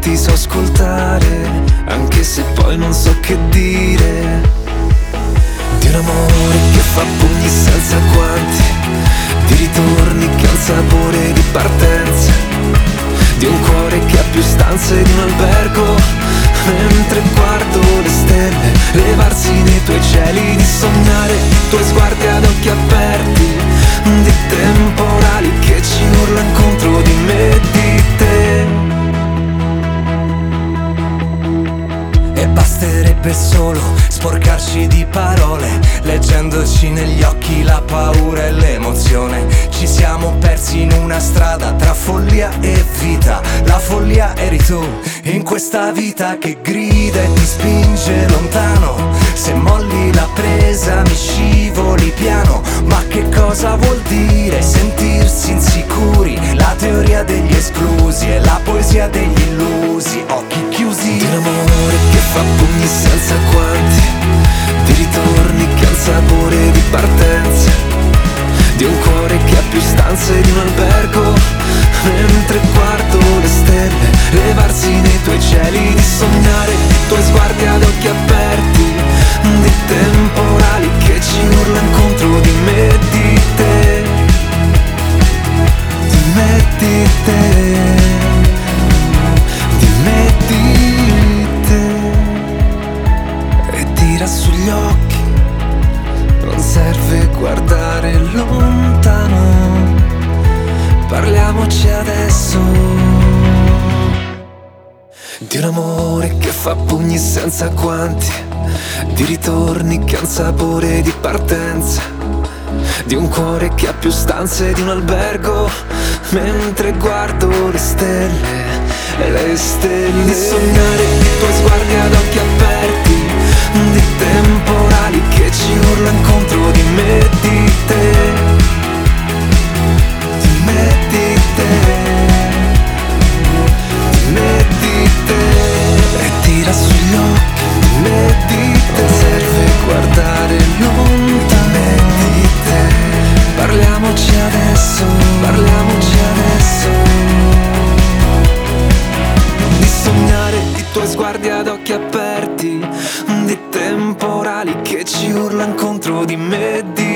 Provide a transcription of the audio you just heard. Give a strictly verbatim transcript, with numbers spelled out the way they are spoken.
ti so ascoltare, anche se poi non so che dire. Di un amore che fa pugni senza guanti, di ritorni che ha il sapore di partenza, di un cuore che ha più stanze di un albergo, mentre guardo le stelle levarsi nei tuoi cieli, di sognare i tuoi sguardi ad occhi aperti, di temporali che ci urlan contro di me e di te. E basterebbe solo sporcarci di parole, leggendoci negli occhi la paura e l'emozione. Ci siamo persi in una strada tra follia e vita. La follia eri tu, in questa vita che grida e ti spinge lontano. Se molli la presa mi scivoli piano. Ma che cosa vuol dire sentirsi insicuri? La teoria degli esclusi e la poesia degli illusi. Occhi chiusi. Di un amore che fa pugni senza guanti, di ritorni che ha il sapore di partenza, di un cuore che ha più stanze di un albergo, mentre guardo le stelle levarsi nei tuoi cieli, di sognare i tuoi sguardi ad occhi aperti, di temporali che ci urlan contro di me e di te. Di me e di te. Di me e di te. E tira sugli occhi, non serve guardare lontano, parliamoci adesso. Di un amore che fa pugni senza guanti, di ritorni che ha il sapore di partenza, di un cuore che ha più stanze di un albergo, mentre guardo le stelle, le stelle. Di sognare i tuoi sguardi ad occhi aperti, di temporali che ci urlan contro di me e di te. Di me e di te. Di me e di te. E tira sugli occhi, di me e di te. Non serve guardare lontano, di me e di te. Parliamoci adesso, parliamoci adesso. Di sognare i tuoi sguardi ad occhi aperti, di temporali che ci urlan contro di me e di